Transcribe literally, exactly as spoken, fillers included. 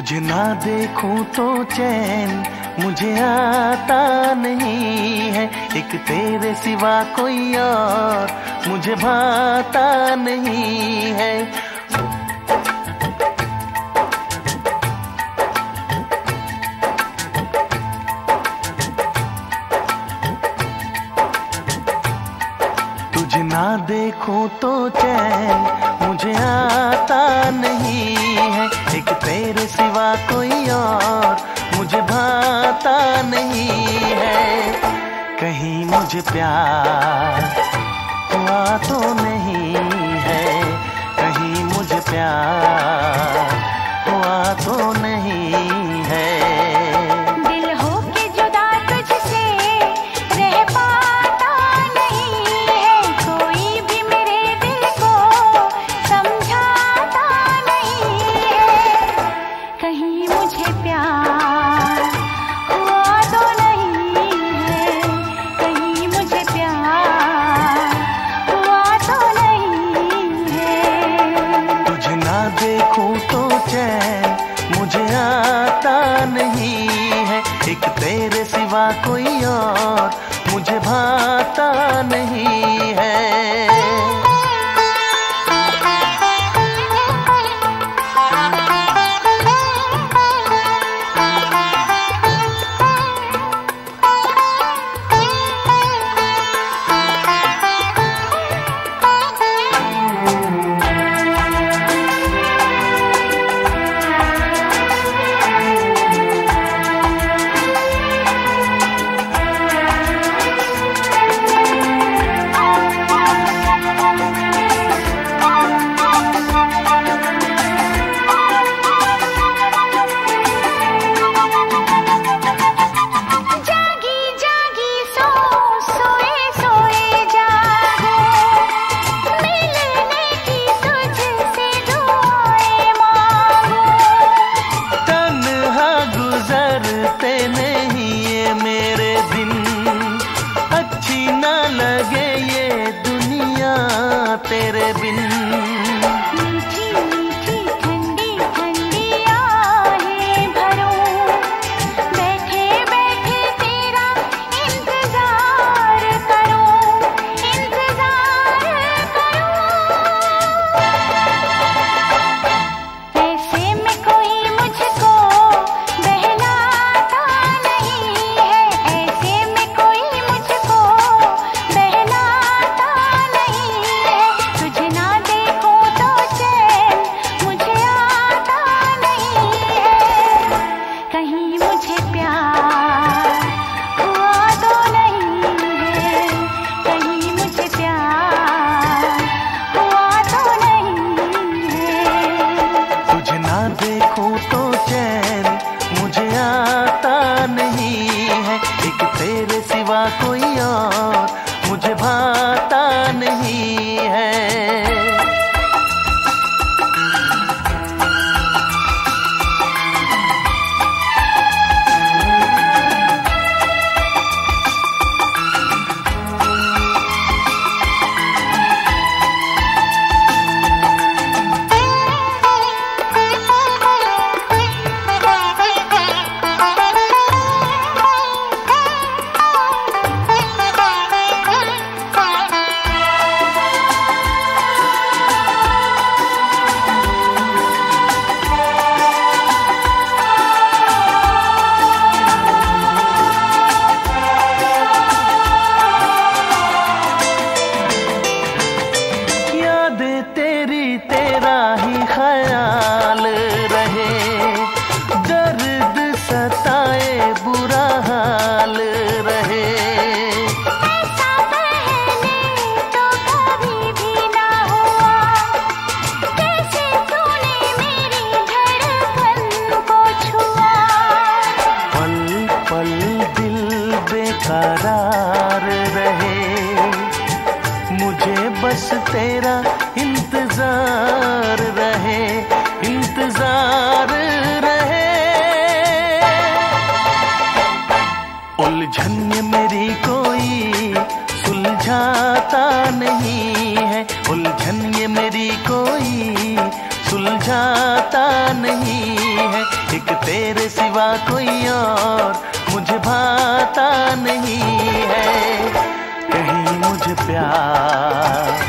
तुझे ना देखूं तो चैन मुझे आता नहीं है, एक तेरे सिवा कोई और मुझे भाता नहीं है। तुझे ना देखूं तो चैन मुझे आता नहीं है, एक तेरे सिवा कोई और मुझे भाता नहीं है। कहीं मुझे प्यार हुआ तो नहीं है, कहीं मुझे प्यार हुआ तो नहीं है। दिल हो के जुदा तुझसे रह पाता नहीं है, कोई भी मेरे दिल को समझाता नहीं है। कहीं मुझे प्यार हुआ तो नहीं है, कहीं मुझे प्यार हुआ तो नहीं है। तुझे ना देखूं तो चैन मुझे आता नहीं है, एक तेरे सिवा कोई और मुझे भाता नहीं है। तेरे बिन मीठी मीठी ठंडी ठंडी आहें भरूं, बैठे बैठे तेरा इंतजार करूं, इंतजार करूं। ऐसे में कोई मुझको बहलाता नहीं है, ऐसे में कोई मुझको बहलाता नहीं है। तुझे ना देखूं तो चैन मुझे आता नहीं है, कहीं मुझे प्यार हुआ तो नहीं है, कहीं मुझे प्यार हुआ तो नहीं है। तुझे ना देखूं तो चैन मुझे आता नहीं है, एक तेरे सिवा कोई और मुझे भाता नहीं है। तेरी तेरा ही ख्याल रहे, दर्द सताए बुरा हाल रहे। ऐसा पहले तो कभी भी ना हुआ, कैसे तूने मेरी धड़कन को छुआ। पल पल दिल बेकरार रहे, मुझे बस तेरा इंतजार रहे, इंतजार रहे। उलझन ये मेरी कोई सुलझाता नहीं है, उलझन ये मेरी कोई सुलझाता नहीं है। एक तेरे सिवा कोई और मुझे भाता नहीं है। कहीं मुझे प्यार